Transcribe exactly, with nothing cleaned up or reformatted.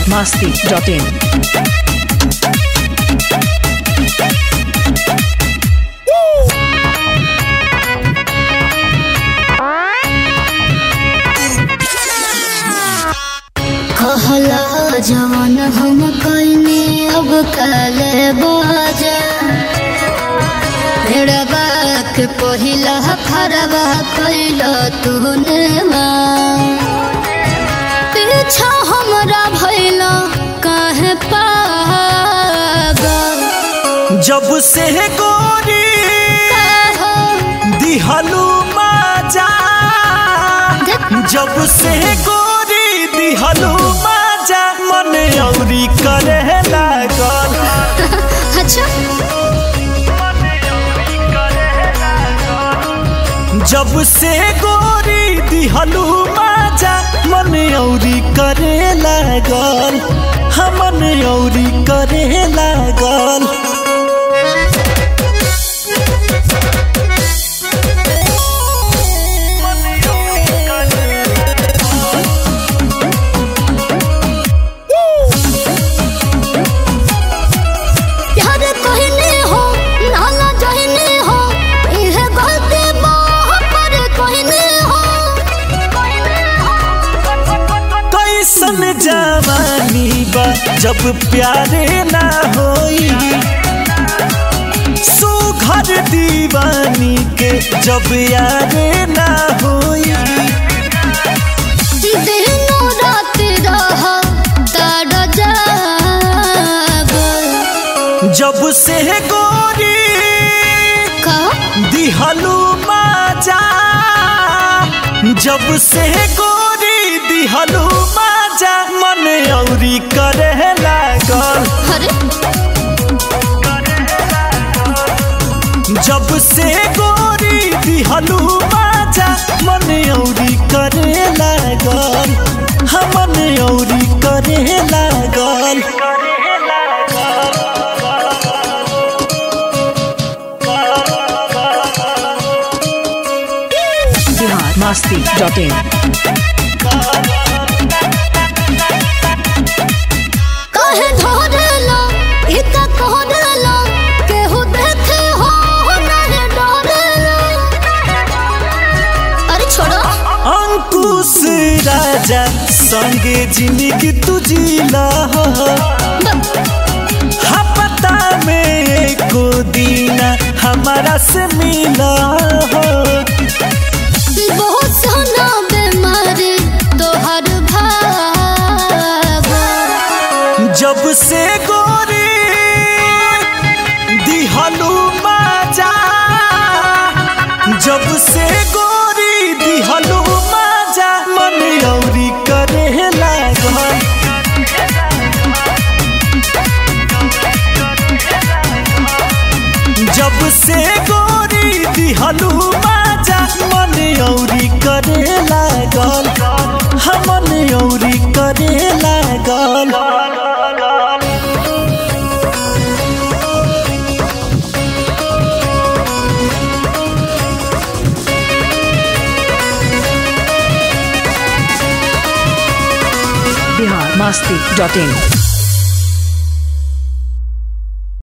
masti dot in. कहला जवान हम कइने अब काले बाजा भेड़बा के पहिला खरबा कइला तूने माँ पीछा हमरा भइला काहे पागल जब से गोरी दिहलू माजा जब से गोरी दिहलू माजा मन औरी करे लागल अच्छा जब से गोरी दिहलू माजा मन औरी करे लागल हम मन औरी करे लागल जवानी बा जब प्यारे ना होई सुघर दीवानी के जब यारे ना होई दिनो रात रहा तारा जागल जब से गोरी का दिहलू माजा जब से गोरी दिहलू माजा मन औरी करे लागल अरे जब से गोरी दिहलू माजा मन औरी करे लागल हम मन औरी करे लागल Bihar masti dot in. काहे धरला इका कहरला केहू देखे हो नहीं डरला अरे छोड़ो अंकुश राजा संगे जिंदगी तुझीला हपता में एको दीना हमारा से मिला हो बहुत सोना बीमारी तोहर भाव जब से गोरी दिहलू माजा जब से गोरी दिहलू माजा मन औरी करे लागल जब से गोरी दिहलू माजा मन औरी करे लागल हम मन औरी करे लागल Bihar masti dot in.